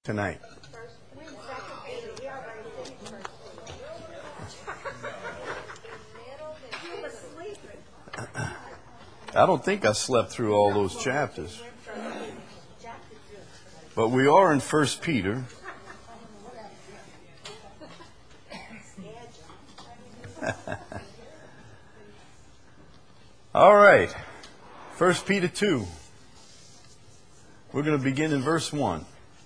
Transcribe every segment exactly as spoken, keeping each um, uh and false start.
tonight. I don't think I slept through all those chapters. But we are in First Peter. All right. First Peter two. We're going to begin in verse one.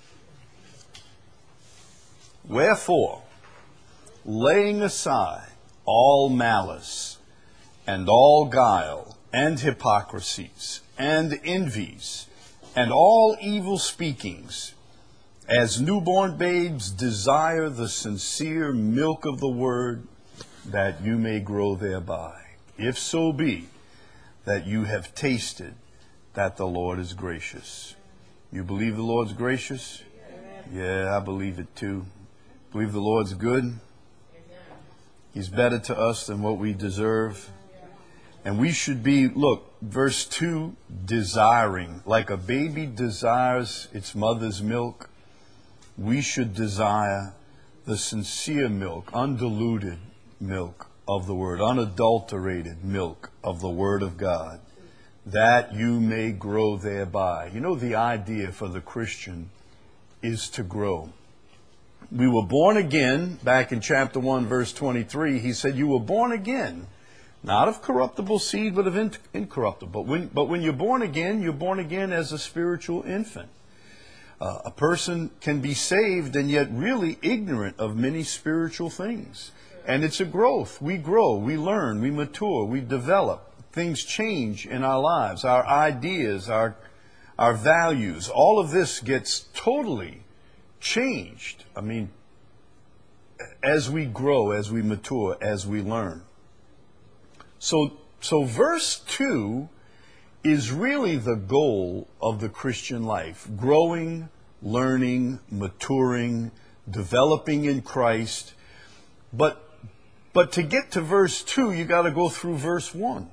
Wherefore, laying aside all malice, and all guile, and hypocrisies, and envies, and all evil speakings, as newborn babes desire the sincere milk of the word, that you may grow thereby, if so be that you have tasted that the Lord is gracious. You believe the Lord's gracious? Yeah, I believe it too. Believe the Lord's good. He's better to us than what we deserve. And we should be, look, verse two, desiring. Like a baby desires its mother's milk, we should desire the sincere milk, undiluted milk of the Word, unadulterated milk of the Word of God, that you may grow thereby. You know, the idea for the Christian is to grow. We were born again, back in chapter one, verse twenty-three, he said, you were born again, not of corruptible seed, but of in- incorruptible. But when, but when you're born again, you're born again as a spiritual infant. Uh, a person can be saved and yet really ignorant of many spiritual things. And it's a growth. We grow, we learn, we mature, we develop. Things change in our lives, our ideas, our, our values. All of this gets totally changed. I mean, as we grow, as we mature, as we learn. So, so verse two is really the goal of the Christian life. Growing, learning, maturing, developing in Christ. But, but to get to verse two, you got to go through verse one.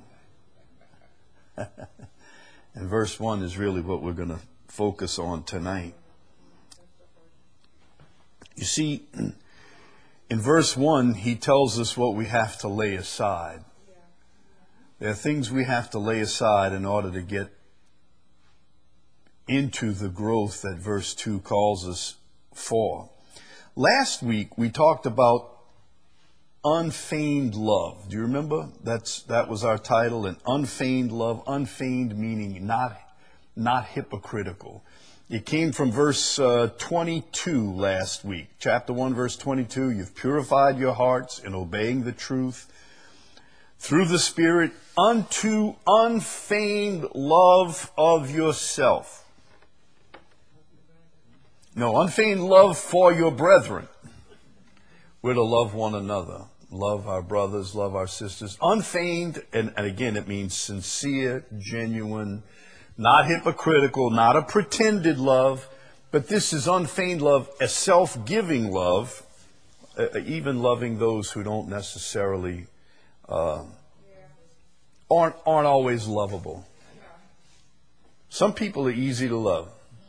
And verse one is really what we're going to focus on tonight. You see, in verse one, he tells us what we have to lay aside. There are things we have to lay aside in order to get into the growth that verse two calls us for. Last week, we talked about unfeigned love. Do you remember? That's that was our title, an unfeigned love. Unfeigned meaning not, not hypocritical. It came from verse uh, twenty-two last week. Chapter one, verse twenty-two. You've purified your hearts in obeying the truth through the Spirit unto unfeigned love of yourself. No, unfeigned love for your brethren. We're to love one another. Love our brothers, love our sisters. Unfeigned, and, and again, it means sincere, genuine, not hypocritical, not a pretended love, but this is unfeigned love, a self-giving love, uh, even loving those who don't necessarily, uh, aren't, aren't always lovable. Some people are easy to love.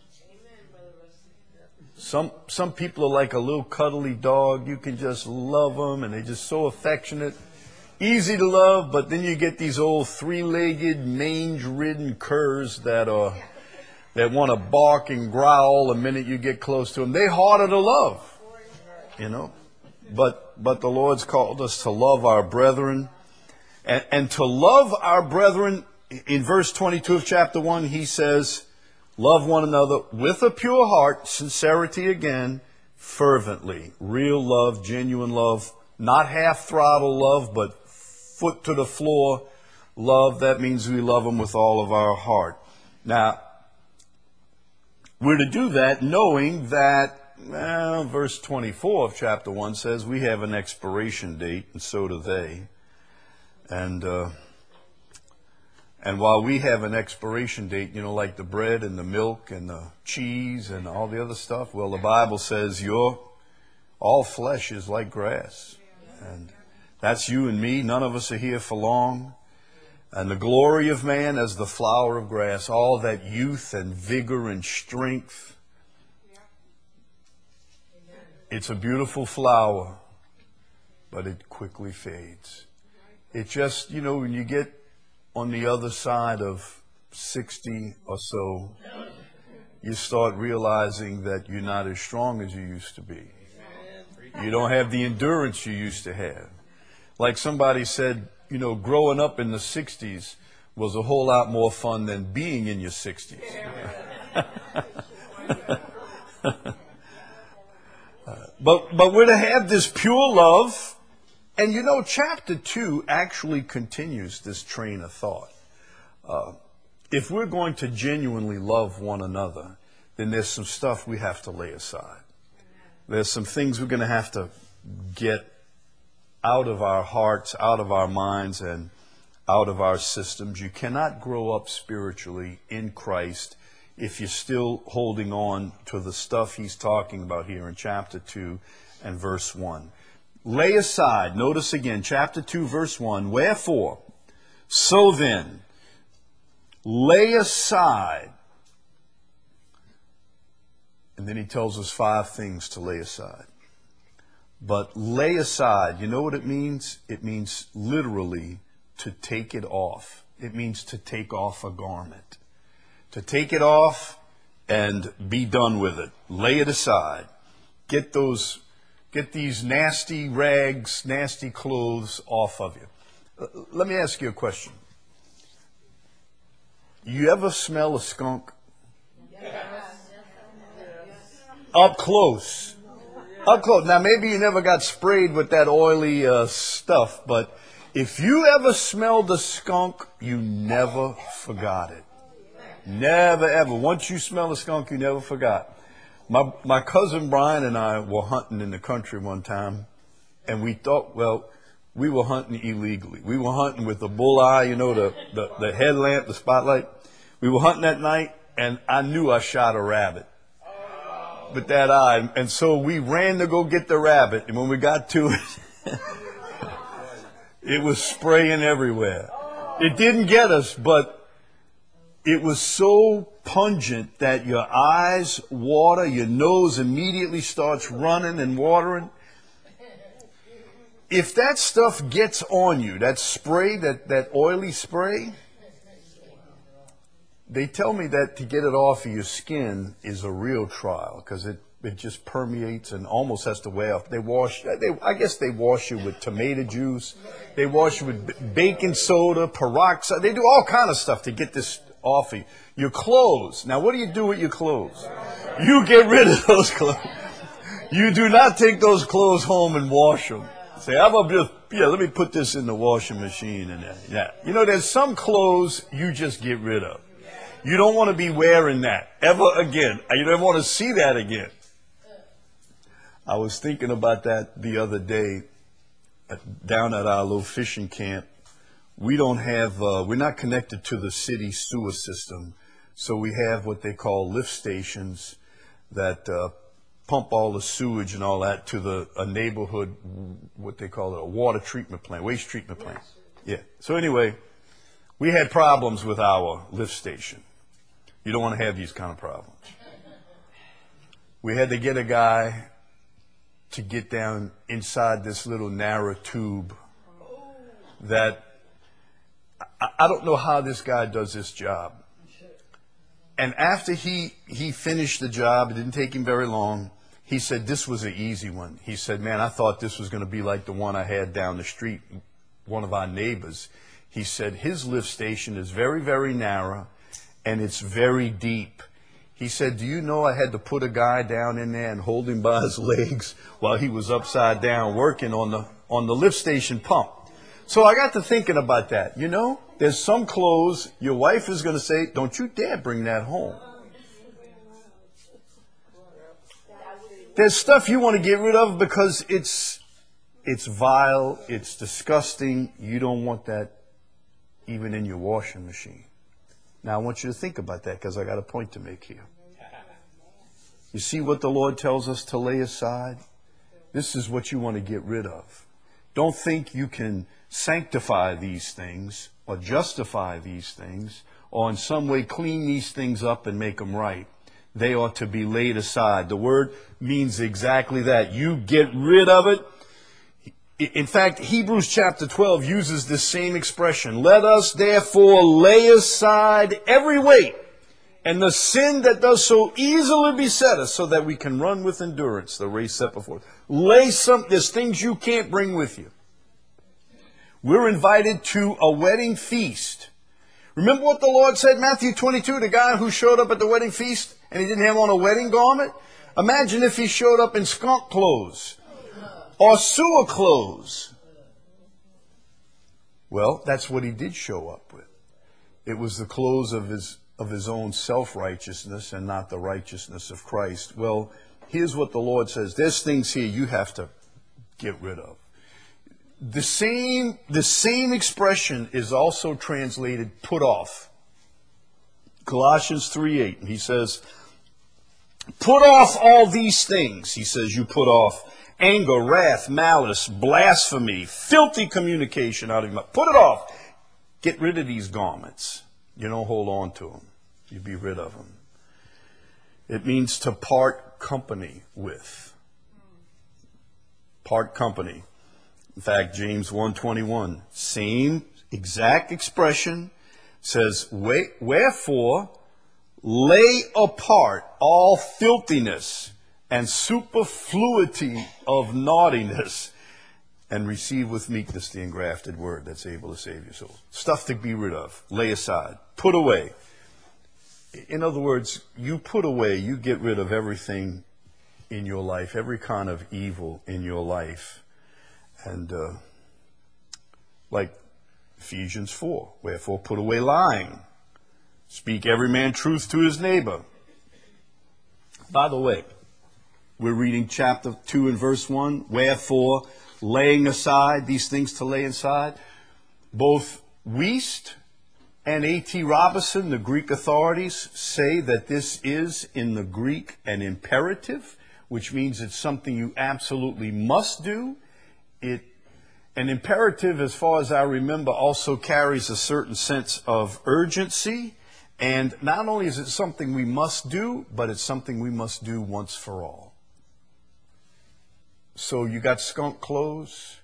Some some people are like a little cuddly dog. You can just love them, and they're just so affectionate. Easy to love, but then you get these old three-legged, mange-ridden curs that are that want to bark and growl the minute you get close to them. They're harder to love, you know. But but the Lord's called us to love our brethren, and, and to love our brethren. In verse twenty-two of chapter one, he says, love one another with a pure heart, sincerity again, fervently. Real love, genuine love, not half-throttle love, but foot to the floor love. That means we love them with all of our heart. Now, we're to do that knowing that, well, verse twenty-four of chapter one says we have an expiration date, and so do they. And, uh, And while we have an expiration date, you know, like the bread and the milk and the cheese and all the other stuff, well, the Bible says your all flesh is like grass. And that's you and me. None of us are here for long. And the glory of man as the flower of grass, all that youth and vigor and strength, It's a beautiful flower, but it quickly fades. It just, you know, when you get on the other side of sixty or so, you start realizing that you're not as strong as you used to be. You don't have the endurance you used to have. Like somebody said, you know, growing up in the sixties was a whole lot more fun than being in your sixties. But but we're to have this pure love. And you know, chapter two actually continues this train of thought. Uh, if we're going to genuinely love one another, then there's some stuff we have to lay aside. There's some things we're going to have to get out of our hearts, out of our minds, and out of our systems. You cannot grow up spiritually in Christ if you're still holding on to the stuff he's talking about here in chapter two and verse one. Lay aside, notice again, chapter two, verse one, wherefore, so then, lay aside. And then he tells us five things to lay aside. But lay aside, you know what it means? It means literally to take it off. It means to take off a garment. To take it off and be done with it. Lay it aside. Get those, get these nasty rags, nasty clothes off of you. Uh, let me ask you a question. You ever smell a skunk? Yes. Up close. Up close. Now, maybe you never got sprayed with that oily uh, stuff, but if you ever smelled a skunk, you never forgot it. Never, ever. Once you smell a skunk, you never forgot. My my cousin Brian and I were hunting in the country one time, and we thought, well, we were hunting illegally. We were hunting with the bull eye, you know, the, the, the headlamp, the spotlight. We were hunting that night, and I knew I shot a rabbit with that eye. And so we ran to go get the rabbit, and when we got to it, it was spraying everywhere. It didn't get us, but it was so pungent that your eyes water, your nose immediately starts running and watering. If that stuff gets on you, that spray, that, that oily spray, they tell me that to get it off of your skin is a real trial because it, it just permeates and almost has to wear off. They wash, they, I guess they wash you with tomato juice. They wash you with baking soda, peroxide. They do all kind of stuff to get this off of you. Your clothes. Now, what do you do with your clothes? You get rid of those clothes. You do not take those clothes home and wash them. Say, I'm gonna just, yeah, let me put this in the washing machine and that. Yeah. You know, there's some clothes you just get rid of. You don't want to be wearing that ever again. You don't want to see that again. I was thinking about that the other day down at our little fishing camp. We don't have, uh, we're not connected to the city sewer system. So we have what they call lift stations that uh, pump all the sewage and all that to the a neighborhood, what they call it, a water treatment plant, waste treatment plant. Yeah. So anyway, we had problems with our lift station. You don't want to have these kind of problems. We had to get a guy to get down inside this little narrow tube that I, I don't know how this guy does this job. And after he, he finished the job, it didn't take him very long, he said this was an easy one. He said, man, I thought this was going to be like the one I had down the street, one of our neighbors. He said his lift station is very, very narrow and it's very deep. He said, do you know I had to put a guy down in there and hold him by his legs while he was upside down working on the on the lift station pump. So I got to thinking about that. You know, there's some clothes your wife is going to say, don't you dare bring that home. There's stuff you want to get rid of because it's it's vile, it's disgusting. You don't want that even in your washing machine. Now I want you to think about that because I got a point to make here. You see what the Lord tells us to lay aside? This is what you want to get rid of. Don't think you can sanctify these things or justify these things or in some way clean these things up and make them right. they ought to be laid aside. The word means exactly that. You get rid of it. In fact, Hebrews chapter twelve uses this same expression. Let us therefore lay aside every weight and the sin that does so easily beset us, so that we can run with endurance the race set before us. Lay some, there's things you can't bring with you. We're invited to a wedding feast. Remember what the Lord said, Matthew twenty-two, the guy who showed up at the wedding feast and he didn't have on a wedding garment? Imagine if he showed up in skunk clothes or sewer clothes. Well, that's what he did show up with. It was the clothes of his of his own self-righteousness and not the righteousness of Christ. Well, here's what the Lord says. There's things here you have to get rid of. The same, the same expression is also translated put off. Colossians three eight, he says, put off all these things. He says you put off anger, wrath, malice, blasphemy, filthy communication out of your mouth. Put it off. Get rid of these garments. You don't hold on to them. You be rid of them. It means to part company with. Part company. In fact, James one twenty-one, same exact expression, says, wherefore lay apart all filthiness and superfluity of naughtiness, and receive with meekness the engrafted word that's able to save your soul. Stuff to be rid of. Lay aside. Put away. In other words, you put away, you get rid of everything in your life, every kind of evil in your life. And uh, like Ephesians four, wherefore put away lying. Speak every man truth to his neighbor. By the way, we're reading chapter two and verse one. Wherefore, laying aside, these things to lay aside. Both Wiest and A T Robertson, the Greek authorities, say that this is in the Greek an imperative, which means it's something you absolutely must do. It, an imperative, as far as I remember, also carries a certain sense of urgency. And not only is it something we must do, but it's something we must do once for all. So you got skunk clothes,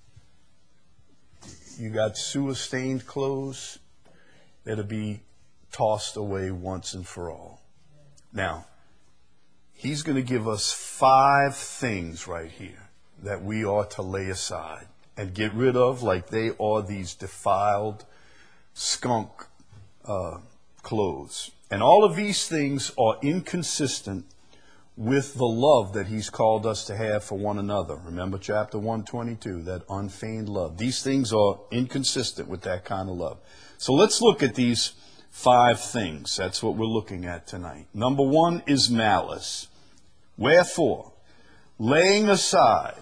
you got sewer-stained clothes that'll be tossed away once and for all. Now, he's going to give us five things right here that we ought to lay aside and get rid of, like they are these defiled skunk uh, clothes. And all of these things are inconsistent with the love that he's called us to have for one another. Remember chapter one twenty-two, that unfeigned love. These things are inconsistent with that kind of love. So let's look at these five things. That's what we're looking at tonight. Number one is malice. Wherefore, laying aside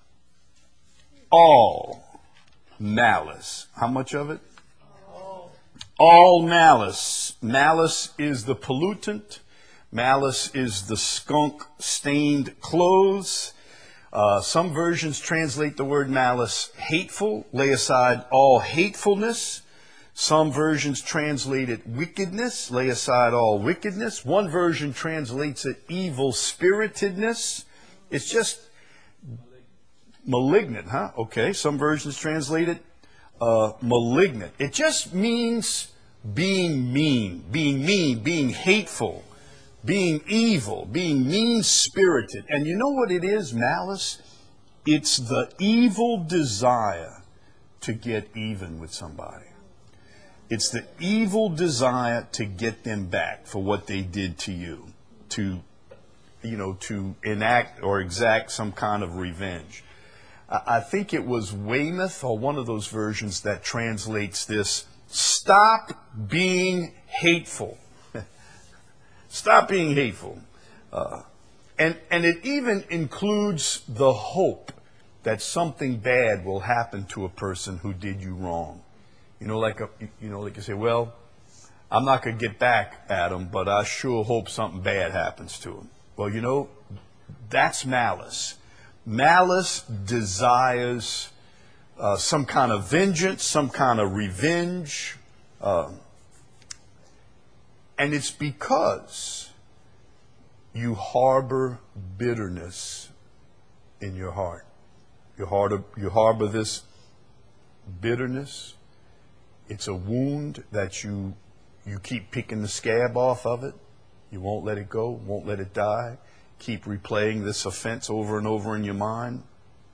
all malice. How much of it? All, all malice. Malice is the pollutant. Malice is the skunk-stained clothes. Uh, some versions translate the word malice hateful. Lay aside all hatefulness. Some versions translate it wickedness. Lay aside all wickedness. One version translates it evil-spiritedness. It's just malignant, huh? Okay, some versions translate it uh, malignant. It just means being mean, being mean, being hateful, being evil, being mean-spirited. And you know what it is, malice? It's the evil desire to get even with somebody. It's the evil desire to get them back for what they did to you, to, you know, to enact or exact some kind of revenge. I think it was Weymouth or one of those versions that translates this, stop being hateful. Stop being hateful. Uh, and, and it even includes the hope that something bad will happen to a person who did you wrong. You know, like a, you know, like you say, well, I'm not going to get back at him, but I sure hope something bad happens to him. Well, you know, that's malice. Malice desires uh, some kind of vengeance, some kind of revenge. Uh, and it's because you harbor bitterness in your heart. You harbor, you harbor this bitterness. It's a wound that you you keep picking the scab off of it. You won't let it go, won't let it die. Keep replaying this offense over and over in your mind.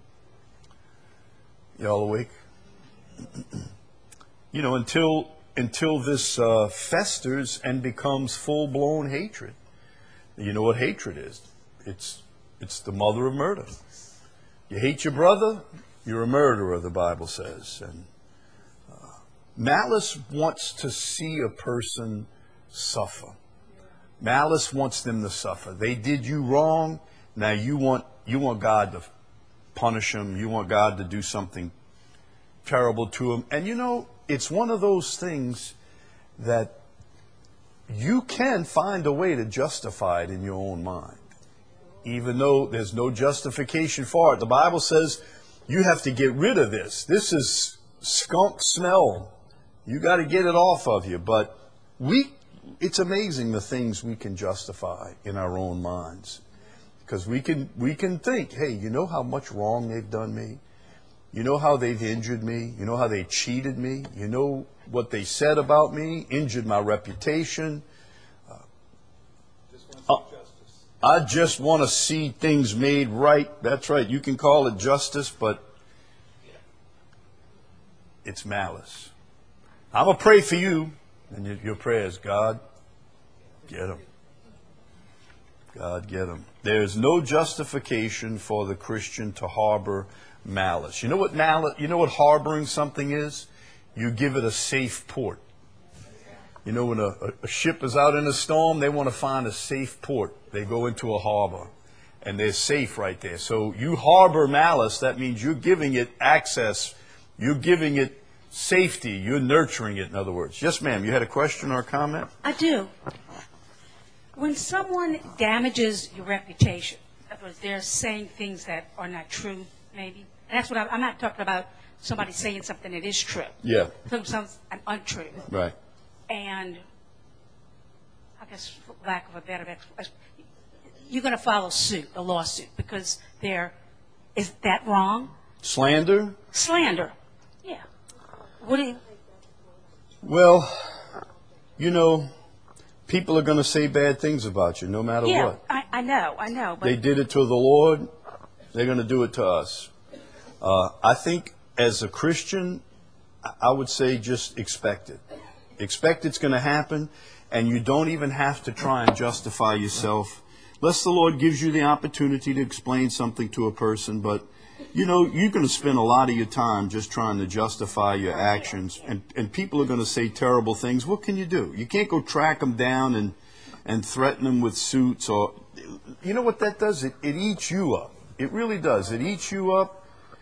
Y'all awake? You know, until until this uh, festers and becomes full-blown hatred. You know what hatred is? It's it's the mother of murder. You hate your brother, you're a murderer, the Bible says. And uh, malice wants to see a person suffer. Malice wants them to suffer. They did you wrong. Now you want you want God to punish them. You want God to do something terrible to them. And you know, it's one of those things that you can find a way to justify it in your own mind, even though there's no justification for it. The Bible says you have to get rid of this. This is skunk smell. You got to get it off of you. But we, it's amazing the things we can justify in our own minds, because we can we can think, hey, you know how much wrong they've done me? You know how they've injured me? You know how they cheated me? You know what they said about me, injured my reputation. Uh, just want to see justice. I just want to see things made right. That's right. You can call it justice, but it's malice. I'm going to pray for you, and your, your prayer is, God, get them. God, get them. There's no justification for the Christian to harbor malice. You know what malice? You know what harboring something is? You give it a safe port. You know, when a, a ship is out in a storm, they want to find a safe port. They go into a harbor, and they're safe right there. So you harbor malice. That means you're giving it access. You're giving it safety. You're nurturing it, in other words. Yes, ma'am. You had a question or a comment? I do. When someone damages your reputation, in other words, they're saying things that are not true, maybe. That's what I'm, I'm not talking about somebody saying something that is true. Yeah. Something sounds untrue. Right. And I guess, for lack of a better explanation, you're going to follow suit, a lawsuit, because there is that wrong? Slander? Slander. Yeah. What do you? Well, you know, people are going to say bad things about you, no matter yeah, what. I, I know, I know. But they did it to the Lord. They're going to do it to us. Uh, I think as a Christian, I would say just expect it. Expect it's going to happen, and you don't even have to try and justify yourself. Unless the Lord gives you the opportunity to explain something to a person, but you know, you're going to spend a lot of your time just trying to justify your actions, and, and people are going to say terrible things. What can you do? You can't go track them down and, and threaten them with suits. Or, you know what that does? It, it eats you up. It really does. It eats you up.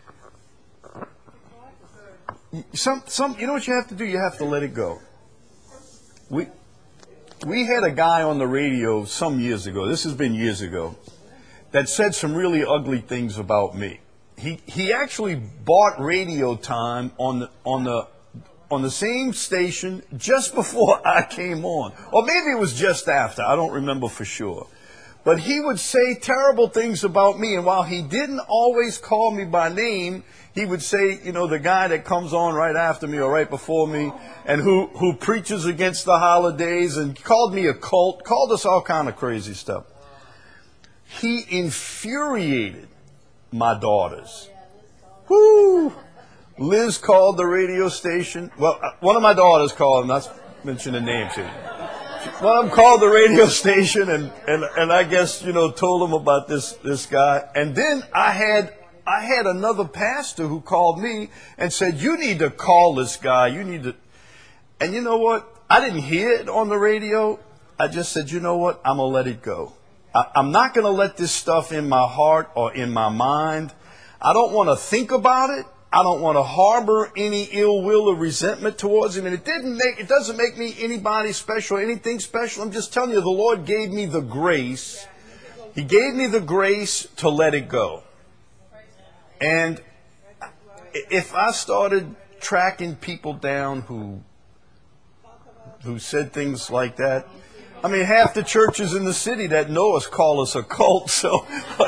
Some, some, you know what you have to do? You have to let it go. We, we had a guy on the radio some years ago, this has been years ago, that said some really ugly things about me. He, he actually bought radio time on the, on the, on the same station just before I came on. Or maybe it was just after, I don't remember for sure. But he would say terrible things about me, and while he didn't always call me by name, he would say, you know, the guy that comes on right after me or right before me, and who, who preaches against the holidays, and called me a cult, called us all kind of crazy stuff. He infuriated my daughters. Woo! Liz called the radio station. Well, one of my daughters called, not mentioning names here. One of them called the radio station, and, and, and I guess, you know, told them about this, this guy. And then I had, I had another pastor who called me and said, you need to call this guy. You need to. And you know what? I didn't hear it on the radio. I just said, you know what? I'm going to let it go. I, I'm not going to let this stuff in my heart or in my mind. I don't want to think about it. I don't want to harbor any ill will or resentment towards him. And it didn't make, it doesn't make me anybody special, anything special. I'm just telling you, the Lord gave me the grace. He gave me the grace to let it go. And if I started tracking people down who, who said things like that, I mean, half the churches in the city that know us call us a cult. So,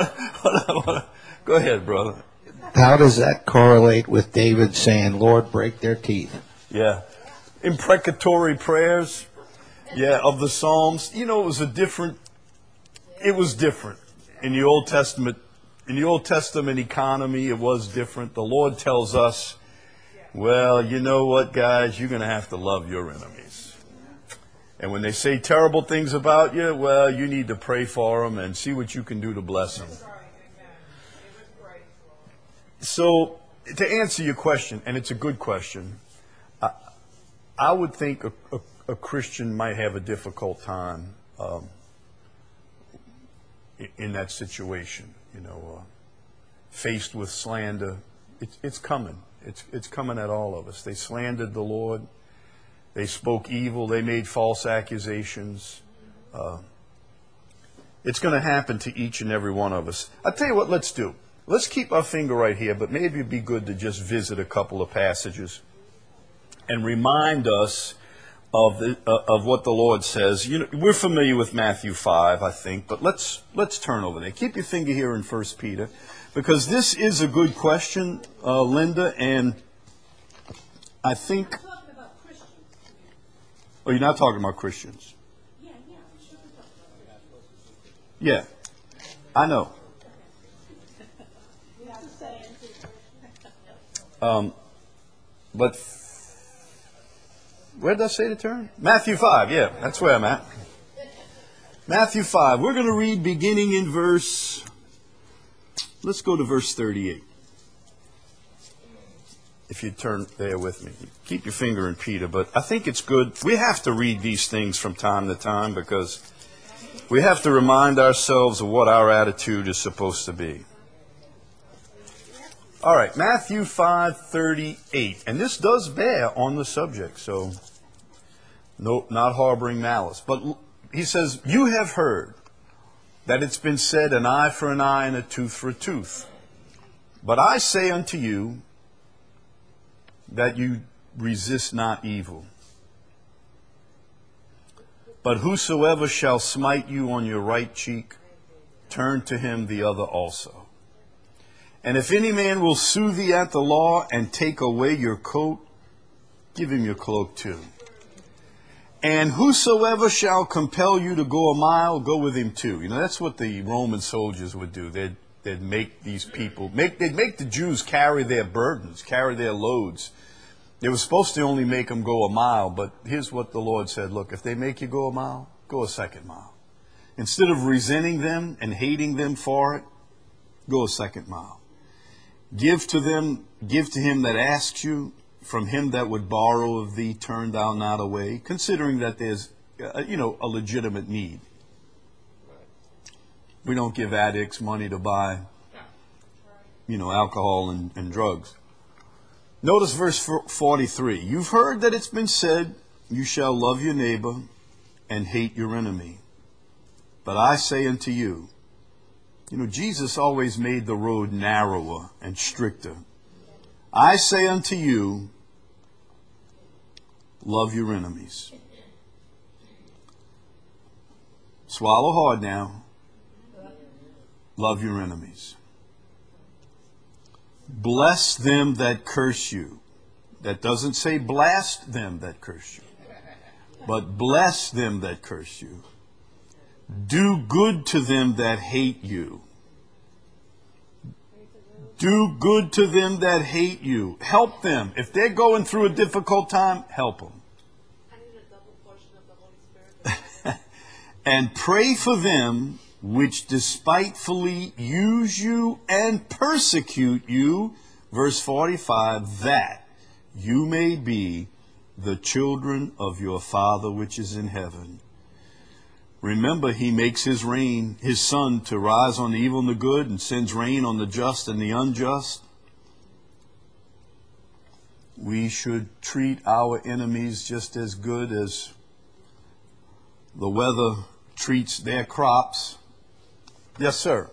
go ahead, brother. How does that correlate with David saying, Lord, break their teeth? Yeah. Imprecatory prayers, yeah, of the Psalms. You know, it was a different, it was different. In the Old Testament, in the Old Testament economy, it was different. The Lord tells us, well, you know what, guys, you're going to have to love your enemies. And when they say terrible things about you, well, you need to pray for them and see what you can do to bless them. So, to answer your question, and it's a good question, I, I would think a, a, a Christian might have a difficult time um, in, in that situation. You know, uh, faced with slander, it's, it's coming. It's, it's coming at all of us. They slandered the Lord. They spoke evil. They made false accusations. Uh, it's going to happen to each and every one of us. I'll tell you what, let's do. Let's keep our finger right here, but maybe it'd be good to just visit a couple of passages and remind us of the, uh, of what the Lord says. You know, we're familiar with Matthew five, I think, but let's let's turn over there. Keep your finger here in First Peter, because this is a good question, uh, Linda, and I think. Oh, you're not talking about Christians. Yeah, yeah, I'm sure we're talking about. Yeah, I know. Um, but where did I say to turn? Matthew five, yeah, that's where I'm at. Matthew five. We're going to read beginning in verse, let's go to verse thirty-eight. If you turn there with me. Keep your finger in Peter, but I think it's good. We have to read these things from time to time because we have to remind ourselves of what our attitude is supposed to be. All right, Matthew five thirty-eight, and this does bear on the subject, so no, not harboring malice. But he says, you have heard that it's been said, an eye for an eye and a tooth for a tooth. But I say unto you that you resist not evil. But whosoever shall smite you on your right cheek, turn to him the other also. And if any man will sue thee at the law and take away your coat, give him your cloak too. And whosoever shall compel you to go a mile, go with him too. You know, that's what the Roman soldiers would do. They'd, they'd make these people, make, they'd make the Jews carry their burdens, carry their loads. They were supposed to only make them go a mile, but here's what the Lord said. Look, if they make you go a mile, go a second mile. Instead of resenting them and hating them for it, go a second mile. Give to them, give to him that asks you, from him that would borrow of thee, turn thou not away, considering that there's, uh, you know, a legitimate need. We don't give addicts money to buy, you know, alcohol and, and drugs. Notice verse forty-three. You've heard that it's been said, you shall love your neighbor and hate your enemy. But I say unto you, you know, Jesus always made the road narrower and stricter. I say unto you, love your enemies. Swallow hard now. Love your enemies. Bless them that curse you. That doesn't say blast them that curse you, but bless them that curse you. Do good to them that hate you. Do good to them that hate you. Help them. If they're going through a difficult time, help them. I need a double portion of the Holy Spirit. And pray for them which despitefully use you and persecute you. Verse forty-five, that you may be the children of your Father which is in heaven. Remember, he makes his rain, his sun to rise on the evil and the good, and sends rain on the just and the unjust. We should treat our enemies just as good as the weather treats their crops. Yes, sir.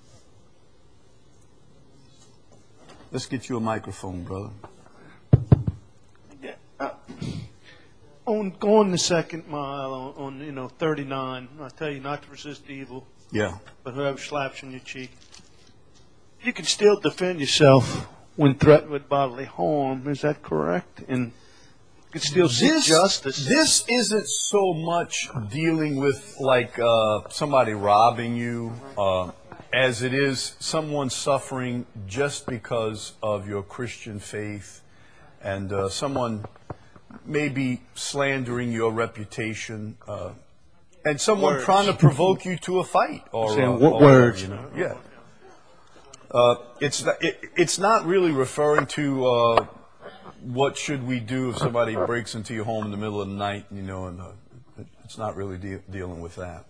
Let's get you a microphone, brother. Yeah, uh, on going the second mile on, on in know, thirty-nine, I tell you not to resist evil, Yeah. but whoever slaps you on your cheek. You can still defend yourself when threatened with bodily harm. Is that correct? And you can still seek This, justice. this isn't so much dealing with like uh, somebody robbing you uh, as it is someone suffering just because of your Christian faith, and uh, someone maybe slandering your reputation, uh, and someone Words. trying to provoke you to a fight. Or, Saying uh, what or words? You know? Yeah. Uh, it's not, it, it's not really referring to uh, what should we do if somebody breaks into your home in the middle of the night, you know, and uh, it, it's not really de- dealing with that.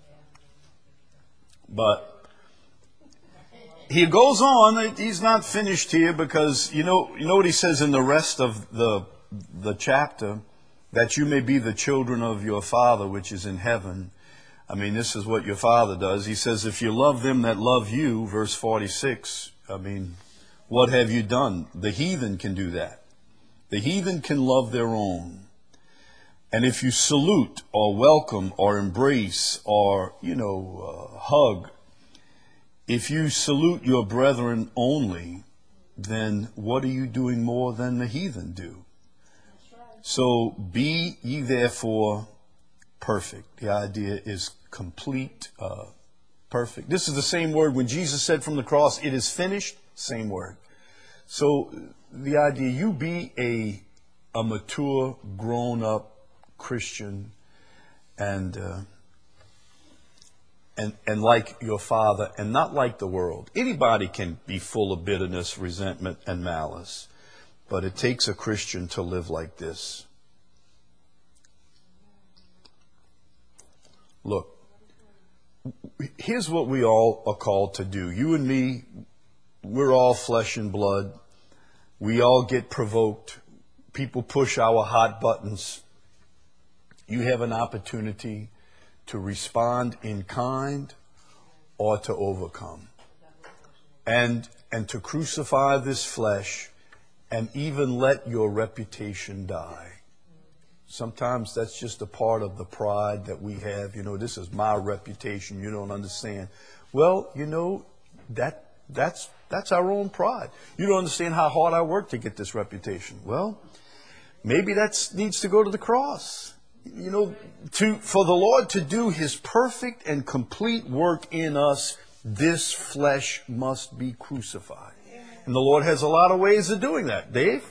But he goes on. He's not finished here because you know you know what he says in the rest of the the chapter, that you may be the children of your Father which is in heaven. I mean, this is what your Father does. He says, if you love them that love you, verse forty-six, I mean, what have you done? The heathen can do that. The heathen can love their own. And if you salute or welcome or embrace or, you know, uh, hug, if you salute your brethren only, then what are you doing more than the heathen do? So be ye therefore perfect. The idea is complete, uh, perfect. This is the same word when Jesus said from the cross, it is finished, same word. So the idea, you be a, a mature, grown-up Christian and, uh, and, and like your Father and not like the world. Anybody can be full of bitterness, resentment, and malice. But it takes a Christian to live like this. Look, here's what we all are called to do. You and me, we're all flesh and blood. We all get provoked. People push our hot buttons. You have an opportunity to respond in kind or to overcome. And, and to crucify this flesh and even let your reputation die. Sometimes that's just a part of the pride that we have. You know, this is my reputation. You don't understand. Well, you know, that that's that's our own pride. You don't understand how hard I worked to get this reputation. Well, maybe that needs to go to the cross. You know, to for the Lord to do His perfect and complete work in us, this flesh must be crucified. And the Lord has a lot of ways of doing that. Dave?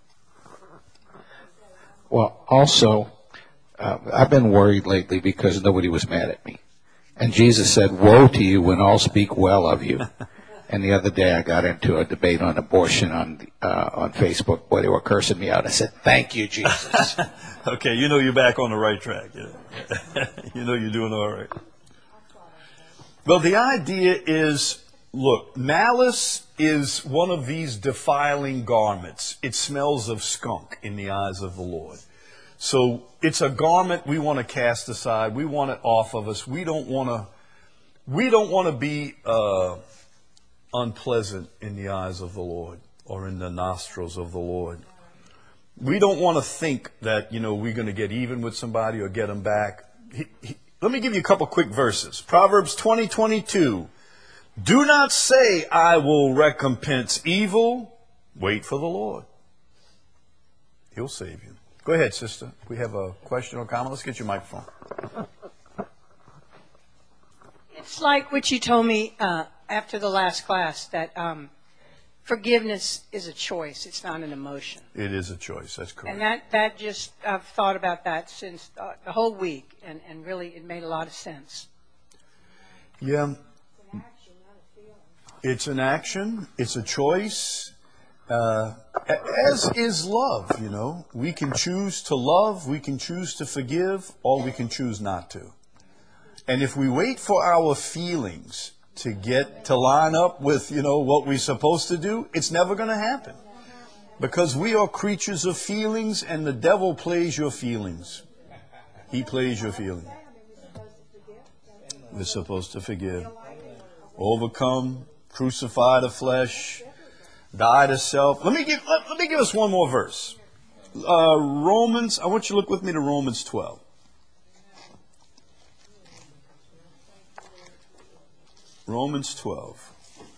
Well, also, uh, I've been worried lately because nobody was mad at me. And Jesus said, woe to you when all speak well of you. And the other day I got into a debate on abortion on uh, on Facebook where they were cursing me out. I said, thank you, Jesus. Okay, you know you're back on the right track. Yeah. You know you're doing all right. Well, the idea is, look, malice is one of these defiling garments. It smells of skunk in the eyes of the Lord. So it's a garment we want to cast aside. We want it off of us. We don't want to. We don't want to be uh, unpleasant in the eyes of the Lord or in the nostrils of the Lord. We don't want to think that, you know, we're going to get even with somebody or get them back. He, he, let me give you a couple quick verses. Proverbs twenty twenty-two. Do not say, I will recompense evil. Wait for the Lord. He'll save you. Go ahead, sister. We have a question or comment. Let's get your microphone. It's like what you told me uh, after the last class, that um, forgiveness is a choice. It's not an emotion. It is a choice. That's correct. And that, that just, I've thought about that since uh, the whole week, and, and really it made a lot of sense. Yeah. It's an action. It's a choice. Uh, as is love, you know. We can choose to love, we can choose to forgive, or we can choose not to. And if we wait for our feelings to get to line up with, you know, what we're supposed to do, it's never going to happen. Because we are creatures of feelings, and the devil plays your feelings. He plays your feelings. We're supposed to forgive. Overcome, crucify the flesh, die to self. Let me give let, let me give us one more verse. Uh, Romans, I want you to look with me to Romans twelve. Romans twelve.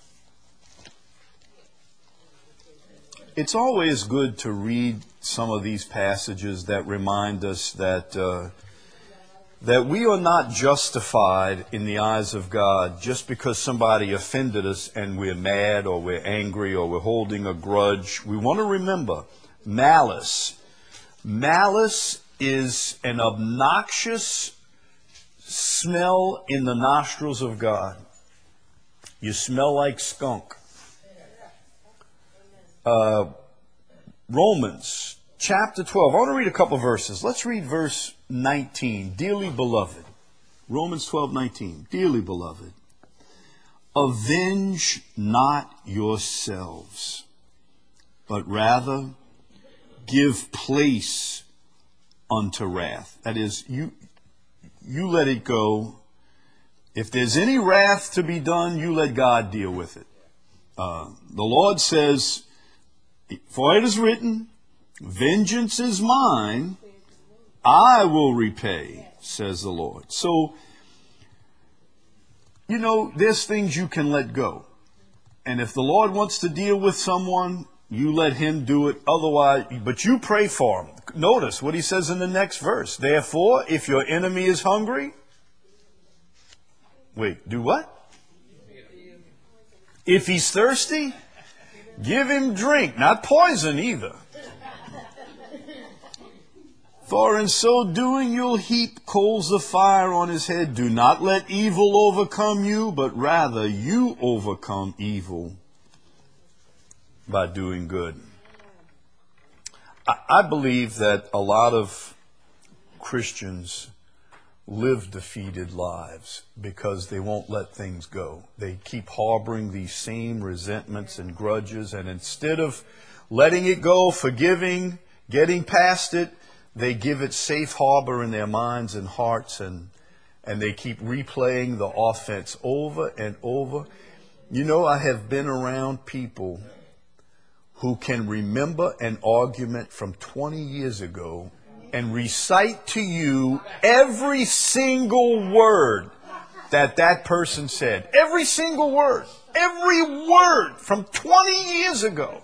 It's always good to read some of these passages that remind us that uh, that we are not justified in the eyes of God just because somebody offended us and we're mad or we're angry or we're holding a grudge. We want to remember malice. Malice is an obnoxious smell in the nostrils of God. You smell like skunk. Uh, Romans chapter twelve. I want to read a couple verses. Let's read verse nineteen. Dearly beloved. Romans twelve nineteen. Dearly beloved. Avenge not yourselves, but rather give place unto wrath. That is, you you let it go. If there's any wrath to be done, you let God deal with it. Uh, the Lord says, for it is written, vengeance is mine, I will repay, says the Lord. So, you know, there's things you can let go. And if the Lord wants to deal with someone, you let him do it. Otherwise, but you pray for him. Notice what he says in the next verse. Therefore, if your enemy is hungry, wait, do what? If he's thirsty, give him drink, not poison either. For in so doing you'll heap coals of fire on his head. Do not let evil overcome you, but rather you overcome evil by doing good. I, I believe that a lot of Christians live defeated lives because they won't let things go. They keep harboring these same resentments and grudges, and instead of letting it go, forgiving, getting past it, they give it safe harbor in their minds and hearts, and and they keep replaying the offense over and over. You know, I have been around people who can remember an argument from twenty years ago and recite to you every single word that that person said. Every single word. Every word from twenty years ago.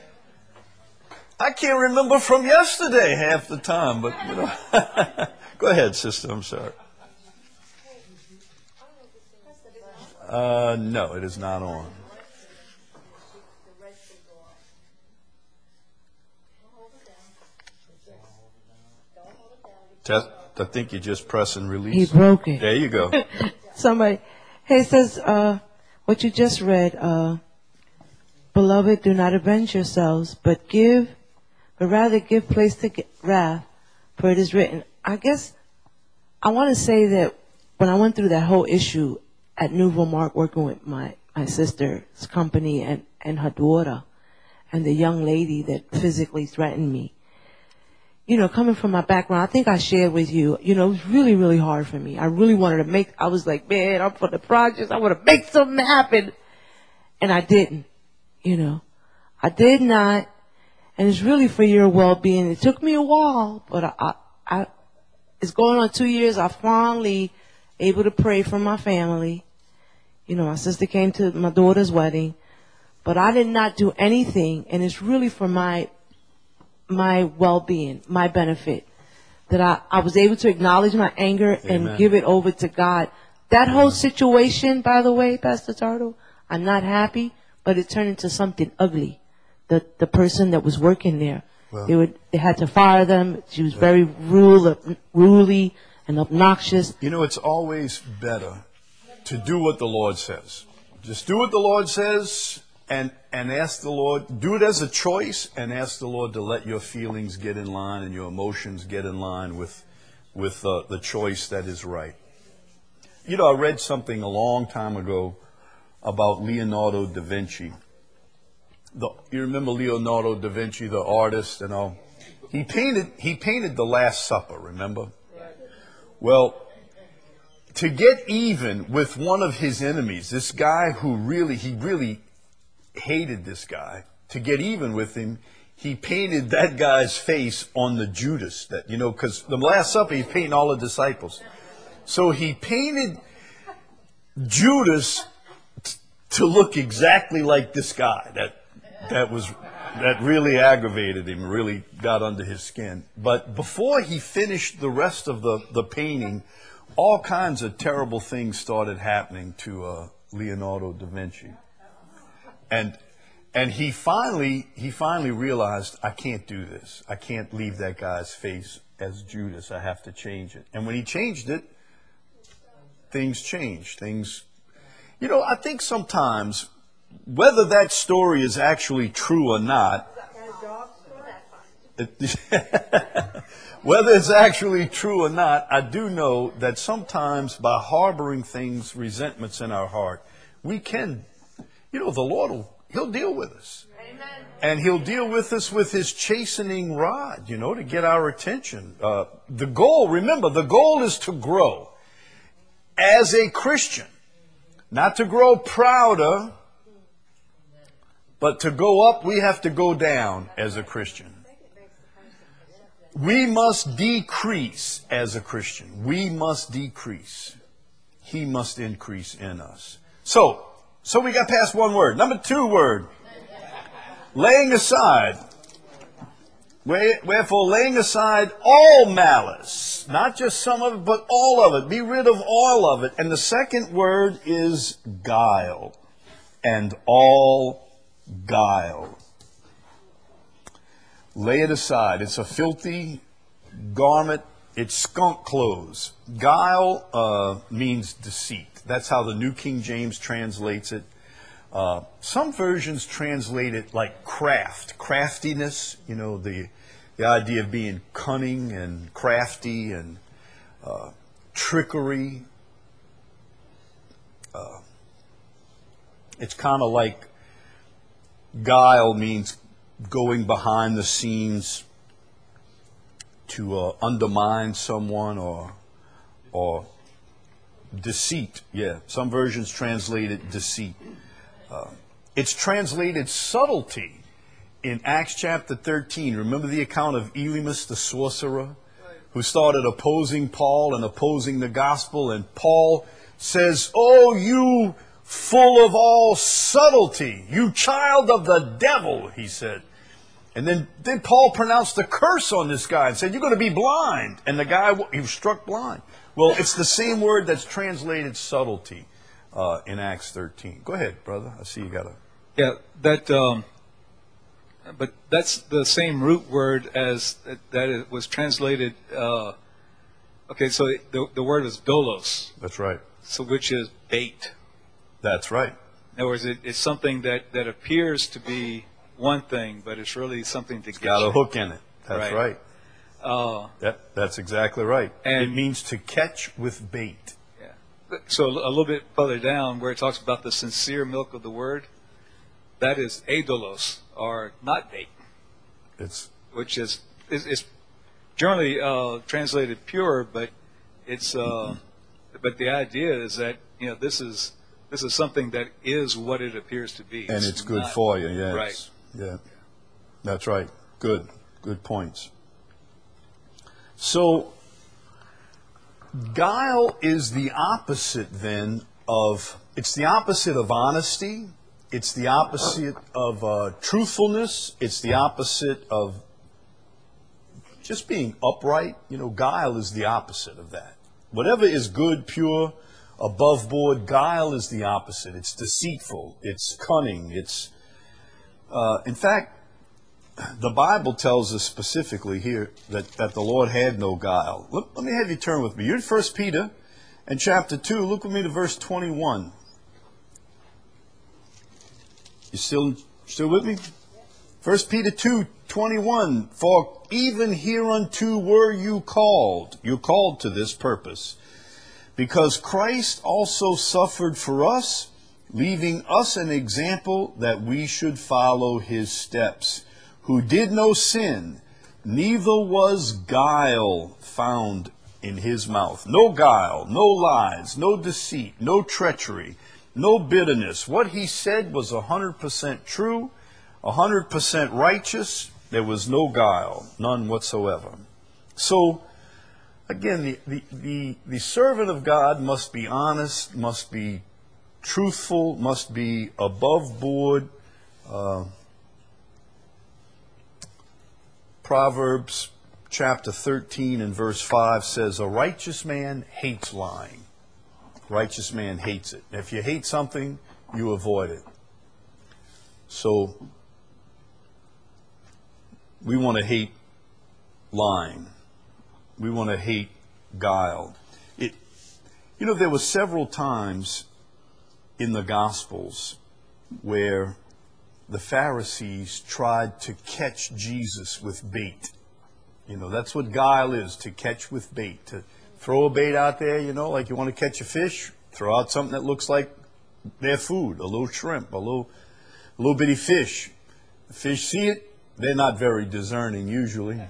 I can't remember from yesterday half the time, but, you know. Go ahead, sister. I'm sorry. Uh, no, it is not on. Test, I think you just press and release. He broke it. There you go. Somebody, hey, it says, uh, what you just read, uh, beloved, do not avenge yourselves, but give, but rather give place to wrath, for it is written. I guess I want to say that when I went through that whole issue at Nouveau Mark, working with my, my sister's company and, and her daughter, and the young lady that physically threatened me, you know, coming from my background, I think I shared with you, you know, it was really, really hard for me. I really wanted to make, I was like, man, I'm for the projects. I want to make something happen. And I didn't, you know, I did not. And it's really for your well-being. It took me a while, but I, I, I it's going on two years. I finally able to pray for my family. You know, my sister came to my daughter's wedding, but I did not do anything. And it's really for my my well-being, my benefit, that I, I was able to acknowledge my anger and Amen. give it over to God. That whole situation, by the way, Pastor Tardo, I'm not happy, but it turned into something ugly. The the person that was working there, Well, they would they had to fire them. She was very rule, ruly and obnoxious. You know, it's always better to do what the Lord says. Just do what the Lord says. And, and ask the Lord, do it as a choice, and ask the Lord to let your feelings get in line and your emotions get in line with, with uh, the choice that is right. You know, I read something a long time ago about Leonardo da Vinci. The, you remember Leonardo da Vinci, the artist and all? He painted, he painted The Last Supper, remember? Well, to get even with one of his enemies, this guy who really, he really hated this guy, to get even with him, he painted that guy's face on the Judas, that, you know, because the Last Supper, he's painting all the disciples. So he painted Judas to look exactly like this guy. That that was that really aggravated him, really got under his skin. But before he finished the rest of the, the painting, all kinds of terrible things started happening to uh, Leonardo da Vinci. And and he finally he finally realized, I can't do this. I can't leave that guy's face as Judas. I have to change it. And when he changed it, things changed. Things, you know, I think sometimes, whether that story is actually true or not, whether it's actually true or not, I do know that sometimes by harboring things, resentments in our heart, we can, you know, the Lord will, He'll deal with us. Amen. And He'll deal with us with His chastening rod, you know, to get our attention. Uh, the goal, remember, the goal is to grow as a Christian, not to grow prouder, but to go up, we have to go down as a Christian. We must decrease as a Christian. We must decrease. He must increase in us. So, so we got past one word. Number two word. Laying aside. Wherefore, laying aside all malice. Not just some of it, but all of it. Be rid of all of it. And the second word is guile. And all guile. Lay it aside. It's a filthy garment. It's skunk clothes. Guile uh, means deceit. That's how the New King James translates it. Uh, some versions translate it like craft, craftiness. You know, the the idea of being cunning and crafty and uh, trickery. Uh, it's kind of like guile means going behind the scenes to uh, undermine someone, or or deceit. Yeah, some versions translate it deceit. Uh, it's translated subtlety in Acts chapter thirteen. Remember the account of Elymas the sorcerer, who started opposing Paul and opposing the gospel, and Paul says, "Oh, you full of all subtlety, you child of the devil," he said. And then, then Paul pronounced a curse on this guy and said, "You're going to be blind." And the guy, he was struck blind. Well, it's the same word that's translated subtlety uh, in Acts thirteen. Go ahead, brother. I see you got a... Yeah, that, um, but that's the same root word as that, that it was translated. Uh, okay, so the, the word is dolos. That's right. So which is bait. That's right. In other words, it, it's something that, that appears to be one thing, but it's really something to it's get got you. a hook in it. That's right. right. Uh, that, that's exactly right. And it means to catch with bait. Yeah. So a little bit further down, where it talks about the sincere milk of the word, that is eidolos, or not bait. It's which is is, is generally uh, translated pure, but it's uh, but the idea is that, you know, this is this is something that is what it appears to be, and it's, it's good not, for you. Yes. Right. Yeah. That's right. Good. Good points. So, guile is the opposite then of, it's the opposite of honesty. It's the opposite of uh, truthfulness. It's the opposite of just being upright. You know, guile is the opposite of that. Whatever is good, pure, above board, guile is the opposite. It's deceitful. It's cunning. It's, uh, in fact, the Bible tells us specifically here that, that the Lord had no guile. Let, let me have you turn with me. You're in First Peter and chapter two. Look with me to verse twenty-one. You still still with me? First Peter two twenty-one. For even hereunto were you called. You're called to this purpose. Because Christ also suffered for us, leaving us an example that we should follow his steps. Who did no sin, neither was guile found in his mouth. No guile, no lies, no deceit, no treachery, no bitterness. What he said was one hundred percent true, one hundred percent righteous. There was no guile, none whatsoever. So, again, the, the, the, the servant of God must be honest, must be truthful, must be above board. Uh, Proverbs chapter thirteen and verse five says, a righteous man hates lying. Righteous man hates it. If you hate something, you avoid it. So we want to hate lying. We want to hate guile. It, you know, there were several times in the Gospels where the Pharisees tried to catch Jesus with bait. You know, that's what guile is, to catch with bait. To throw a bait out there, you know, like you want to catch a fish, throw out something that looks like their food, a little shrimp, a little, a little bitty fish. The fish see it, they're not very discerning usually.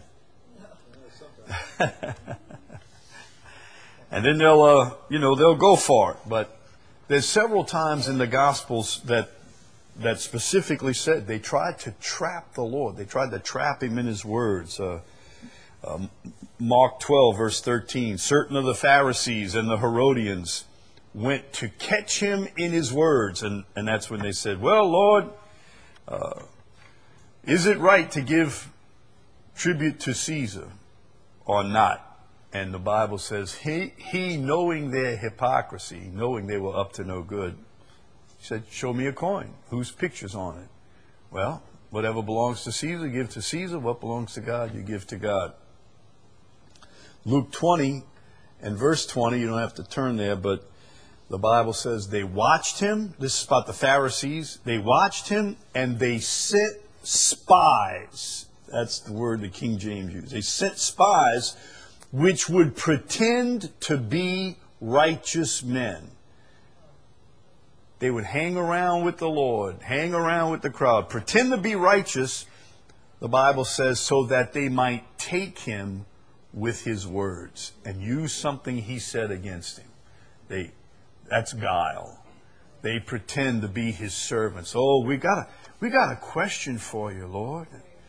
And then they'll, uh, you know, they'll go for it. But there's several times in the Gospels that that specifically said they tried to trap the Lord. They tried to trap him in his words. Uh, um, Mark twelve, verse thirteen, certain of the Pharisees and the Herodians went to catch him in his words. And, and that's when they said, well, Lord, uh, is it right to give tribute to Caesar or not? And the Bible says, he, he knowing their hypocrisy, knowing they were up to no good, he said, show me a coin. Whose picture's on it? Well, whatever belongs to Caesar, give to Caesar. What belongs to God, you give to God. Luke twenty and verse twenty, you don't have to turn there, but the Bible says they watched him. This is about the Pharisees. They watched him and they sent spies. That's the word the King James used. They sent spies which would pretend to be righteous men. They would hang around with the Lord, hang around with the crowd, pretend to be righteous, the Bible says, so that they might take him with his words and use something he said against him. They, that's guile. They pretend to be his servants. Oh, we got a, we got a question for you, Lord.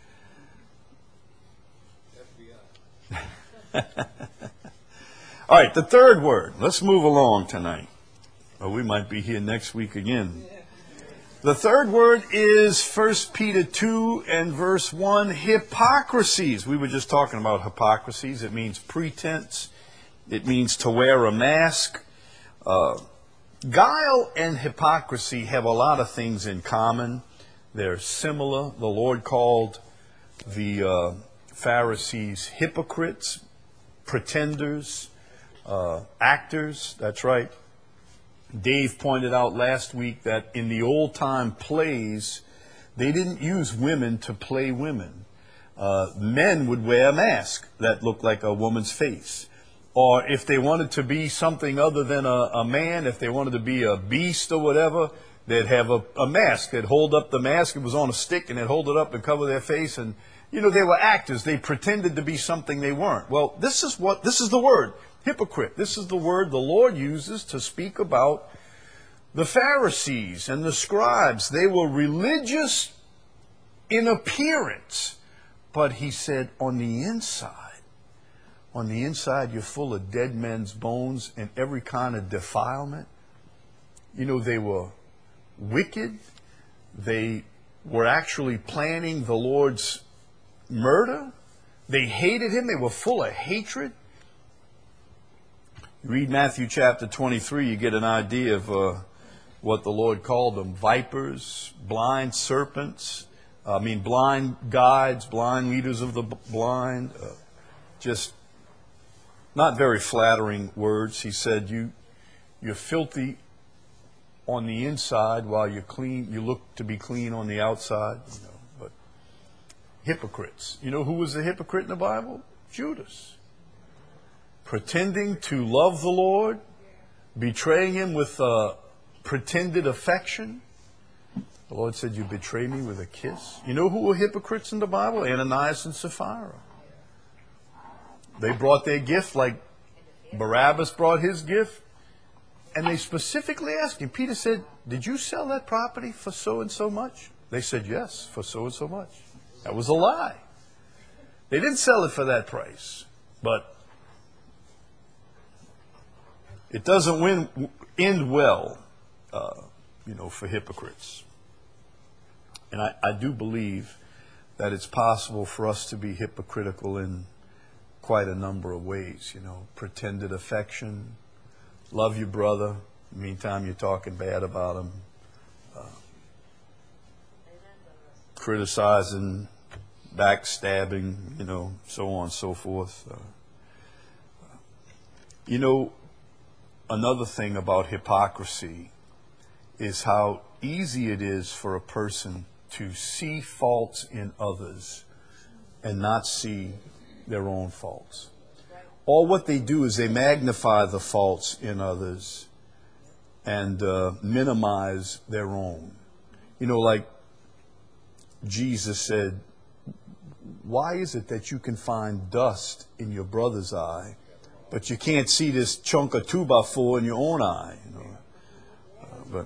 All right, the third word. Let's move along tonight. Or we might be here next week again. The third word is First Peter two and verse one, hypocrisies. We were just talking about hypocrisies. It means pretense. It means to wear a mask. Uh, guile and hypocrisy have a lot of things in common. They're similar. The Lord called the uh, Pharisees hypocrites, pretenders, uh, actors. That's right. Dave pointed out last week that in the old-time plays, they didn't use women to play women. Uh, men would wear a mask that looked like a woman's face. Or if they wanted to be something other than a, a man, if they wanted to be a beast or whatever, they'd have a, a mask. They'd hold up the mask. It was on a stick, and they'd hold it up and cover their face. And, you know, they were actors. They pretended to be something they weren't. Well, this is what, this is the word. Hypocrite. This is the word the Lord uses to speak about the Pharisees and the scribes. They were religious in appearance, but he said on the inside, on the inside you're full of dead men's bones and every kind of defilement. You know, they were wicked. They were actually planning the Lord's murder. They hated him. They were full of hatred. You read Matthew chapter twenty-three, you get an idea of uh, what the Lord called them. Vipers, blind serpents, I mean blind guides, blind leaders of the blind. Uh, just not very flattering words. He said, you, you're filthy on the inside while you're clean. You look to be clean on the outside. You know, but hypocrites. You know who was the hypocrite in the Bible? Judas. Pretending to love the Lord, betraying him with uh, pretended affection. The Lord said, you betray me with a kiss. You know who were hypocrites in the Bible? Ananias and Sapphira. They brought their gift like Barabbas brought his gift. And they specifically asked him. Peter said, did you sell that property for so and so much? They said, yes, for so and so much. That was a lie. They didn't sell it for that price. But it doesn't win, end well uh, you know, for hypocrites. And I, I do believe that it's possible for us to be hypocritical in quite a number of ways. You know, pretended affection, love your brother, meantime you're talking bad about him, uh, criticizing, backstabbing, you know, so on and so forth. Uh, you know, another thing about hypocrisy is how easy it is for a person to see faults in others and not see their own faults. All what they do is they magnify the faults in others and uh, minimize their own. You know, like Jesus said, why is it that you can find dust in your brother's eye, but you can't see this chunk of two by four in your own eye? You know, uh, but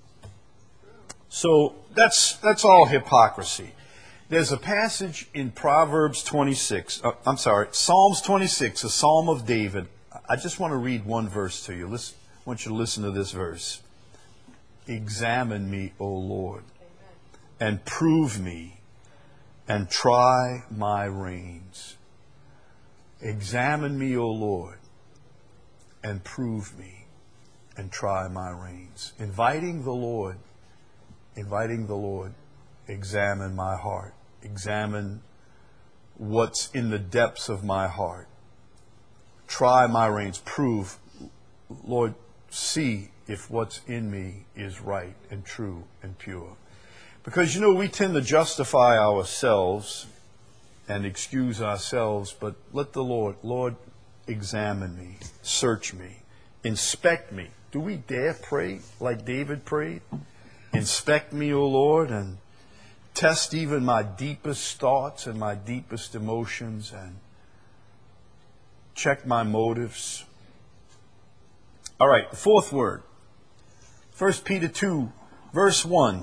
so that's that's all hypocrisy. There's a passage in Proverbs twenty-six. Uh, I'm sorry, Psalms twenty-six, a Psalm of David. I just want to read one verse to you. Listen, I want you to listen to this verse. Examine me, O Lord, and prove me, and try my reins. Examine me, O Lord, and prove me, and try my reins. Inviting the Lord, inviting the Lord, examine my heart. Examine what's in the depths of my heart. Try my reins. Prove, Lord, see if what's in me is right and true and pure. Because, you know, we tend to justify ourselves and excuse ourselves, but let the Lord, Lord, examine me, search me, inspect me. Do we dare pray like David prayed? Inspect me, O Lord, and test even my deepest thoughts and my deepest emotions, and check my motives. All right, the fourth word. First Peter two, verse one.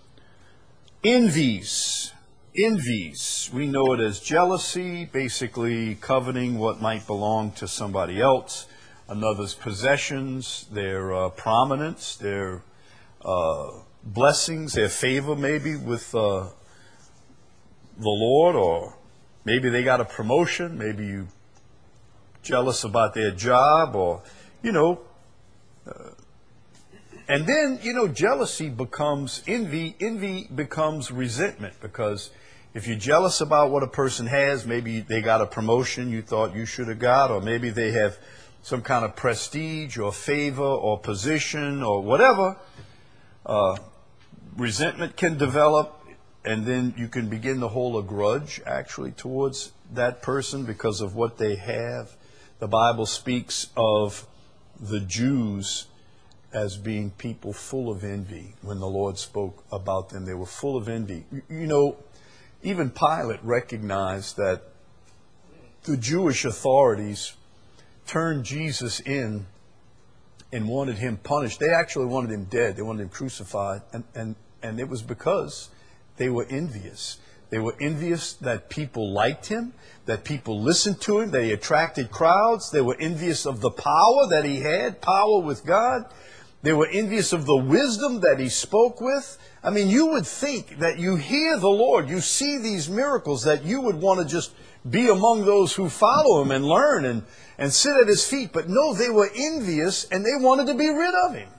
Envies. Envies. We know it as jealousy, basically coveting what might belong to somebody else, another's possessions, their uh, prominence, their uh, blessings, their favor maybe with uh, the Lord, or maybe they got a promotion, maybe you jealous about their job, or, you know, uh, and then, you know, jealousy becomes envy. Envy becomes resentment, because if you're jealous about what a person has, maybe they got a promotion you thought you should have got, or maybe they have some kind of prestige or favor or position or whatever, uh, resentment can develop, and then you can begin to hold a grudge actually towards that person because of what they have. The Bible speaks of the Jews as being people full of envy. When the Lord spoke about them, they were full of envy. You, you know, even Pilate recognized that the Jewish authorities turned Jesus in and wanted him punished. They actually wanted him dead. They wanted him crucified. And, and, and it was because they were envious. They were envious that people liked him, that people listened to him, that he attracted crowds. They were envious of the power that he had, power with God. They were envious of the wisdom that he spoke with. I mean, you would think that you hear the Lord, you see these miracles, that you would want to just be among those who follow him and learn and, and sit at his feet. But no, they were envious and they wanted to be rid of him.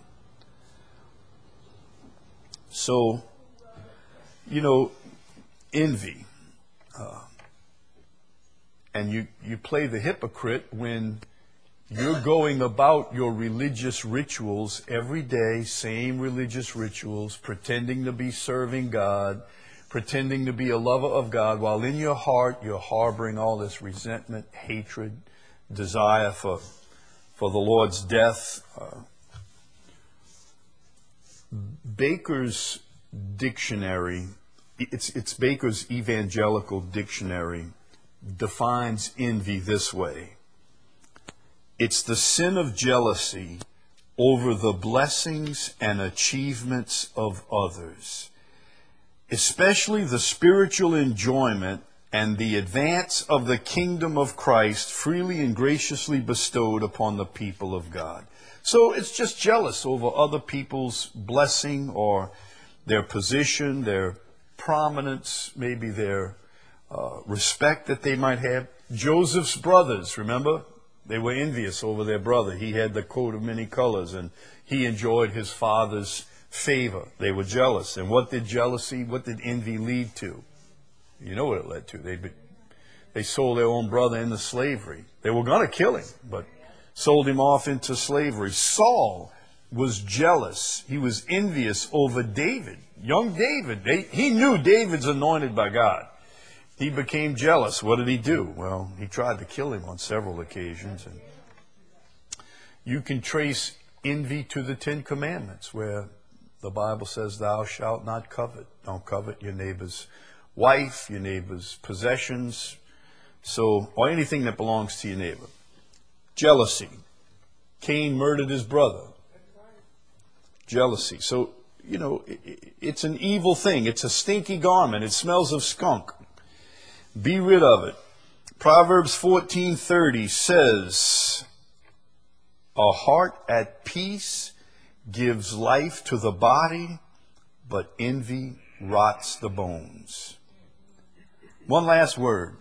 So, you know, envy. Uh, and you, you play the hypocrite when you're going about your religious rituals every day, same religious rituals, pretending to be serving God, pretending to be a lover of God, while in your heart you're harboring all this resentment, hatred, desire for, for the Lord's death. Uh, Baker's dictionary, it's, it's Baker's Evangelical Dictionary, defines envy this way. It's the sin of jealousy over the blessings and achievements of others, especially the spiritual enjoyment and the advance of the kingdom of Christ freely and graciously bestowed upon the people of God. So it's just jealous over other people's blessing or their position, their prominence, maybe their uh, respect that they might have. Joseph's brothers, remember? They were envious over their brother. He had the coat of many colors, and he enjoyed his father's favor. They were jealous. And what did jealousy, what did envy lead to? You know what it led to. They they sold their own brother into slavery. They were going to kill him, but sold him off into slavery. Saul was jealous. He was envious over David, young David. They, he knew David's anointed by God. He became jealous. What did he do? Well, he tried to kill him on several occasions. And you can trace envy to the Ten Commandments, where the Bible says, thou shalt not covet. Don't covet your neighbor's wife, your neighbor's possessions, so or anything that belongs to your neighbor. Jealousy. Cain murdered his brother. Jealousy. So, you know, it, it's an evil thing. It's a stinky garment. It smells of skunk. Be rid of it. Proverbs fourteen thirty says, a heart at peace gives life to the body, but envy rots the bones. One last word.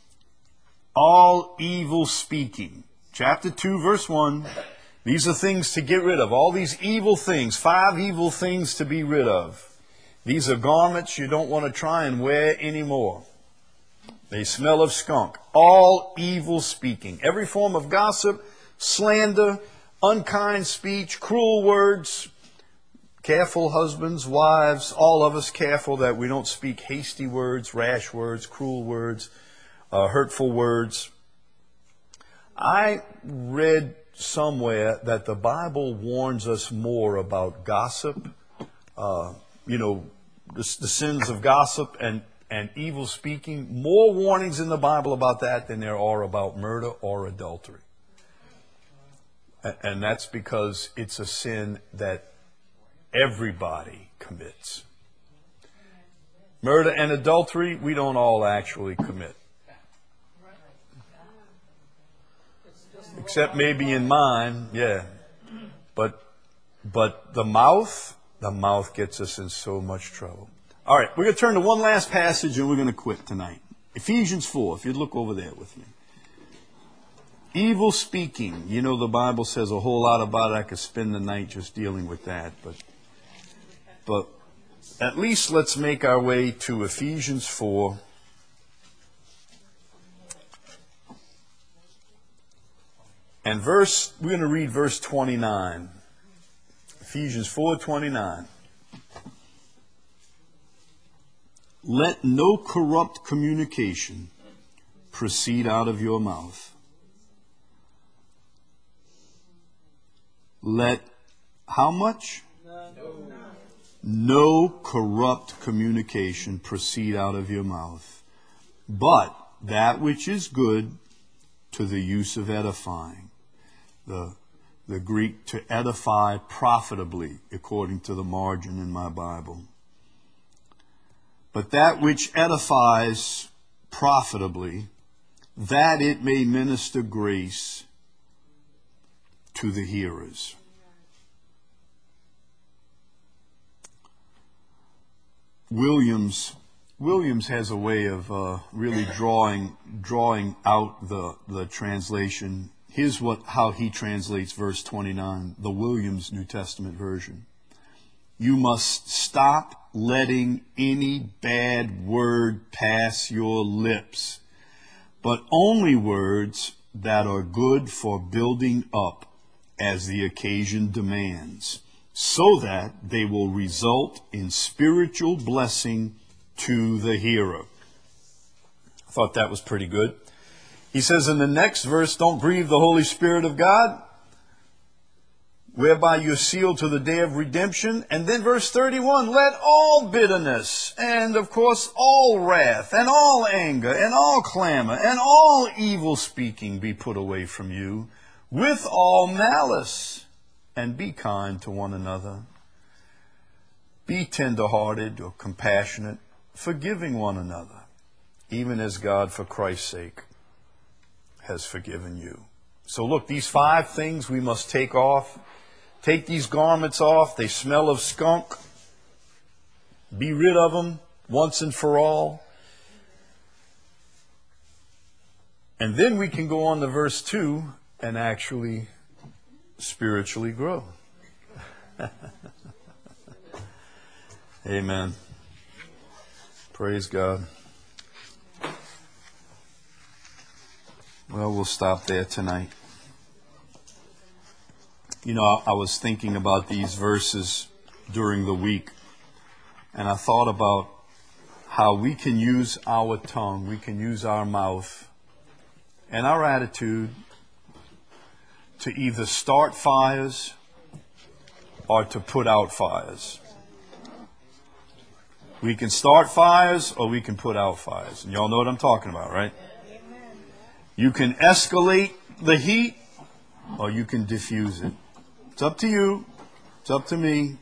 All evil speaking. Chapter two, verse one. These are things to get rid of. All these evil things. Five evil things to be rid of. These are garments you don't want to try and wear anymore. They smell of skunk. All evil speaking. Every form of gossip, slander, unkind speech, cruel words. Careful husbands, wives, all of us careful that we don't speak hasty words, rash words, cruel words, uh, hurtful words. I read somewhere that the Bible warns us more about gossip, uh, you know, the, the sins of gossip and, and evil speaking. More warnings in the Bible about that than there are about murder or adultery. And, and that's because it's a sin that everybody commits. Murder and adultery, we don't all actually commit. Except maybe in mine, yeah. But but the mouth, the mouth gets us in so much trouble. All right, we're going to turn to one last passage and we're going to quit tonight. Ephesians four, if you'd look over there with me. Evil speaking. You know, the Bible says a whole lot about it. I could spend the night just dealing with that. But, but at least let's make our way to Ephesians four. And verse, we're going to read verse twenty-nine. Ephesians four twenty-nine. Let no corrupt communication proceed out of your mouth. Let how much? No. No corrupt communication proceed out of your mouth, but that which is good to the use of edifying. The, the Greek to edify profitably, according to the margin in my Bible. But that which edifies profitably, that it may minister grace to the hearers. Williams Williams has a way of uh, really drawing drawing out the the translation. Here's what how he translates verse twenty-nine, the Williams New Testament version. You must stop letting any bad word pass your lips, but only words that are good for building up as the occasion demands, so that they will result in spiritual blessing to the hearer. I thought that was pretty good. He says in the next verse, don't grieve the Holy Spirit of God, whereby you're sealed to the day of redemption. And then verse thirty-one, let all bitterness and, of course, all wrath and all anger and all clamor and all evil speaking be put away from you, with all malice, and be kind to one another. Be tender-hearted or compassionate, forgiving one another, even as God, for Christ's sake, has forgiven you. So look, these five things we must take off. Take these garments off. They smell of skunk. Be rid of them once and for all. And then we can go on to verse two and actually spiritually grow. Amen. Praise God. Well, we'll stop there tonight. You know, I, I was thinking about these verses during the week, and I thought about how we can use our tongue, we can use our mouth and our attitude to either start fires or to put out fires. We can start fires or we can put out fires. And y'all know what I'm talking about, right? You can escalate the heat or you can diffuse it. It's up to you. It's up to me.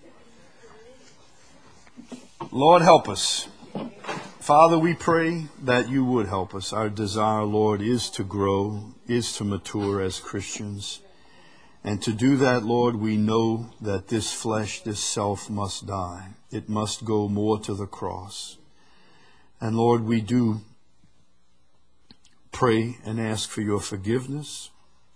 Lord, help us. Father, we pray that you would help us. Our desire, Lord, is to grow, is to mature as Christians. And to do that, Lord, we know that this flesh, this self must die. It must go more to the cross. And Lord, we do pray and ask for your forgiveness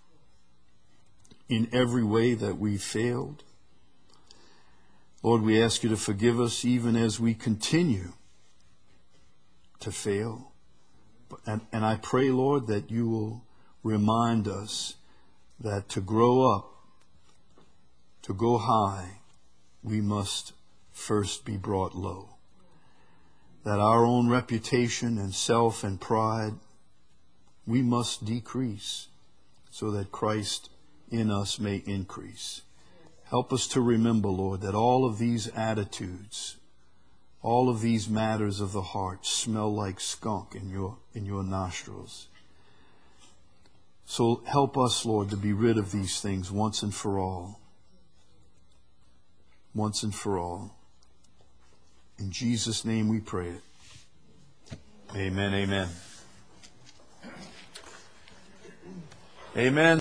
in every way that we failed. Lord, we ask you to forgive us even as we continue to fail. And, and I pray, Lord, that you will remind us that to grow up, to go high, we must first be brought low. That our own reputation and self and pride, we must decrease so that Christ in us may increase. Help us to remember, Lord, that all of these attitudes, all of these matters of the heart smell like skunk in your, in your nostrils. So help us, Lord, to be rid of these things once and for all. Once and for all. In Jesus' name we pray it. Amen, amen. Amen.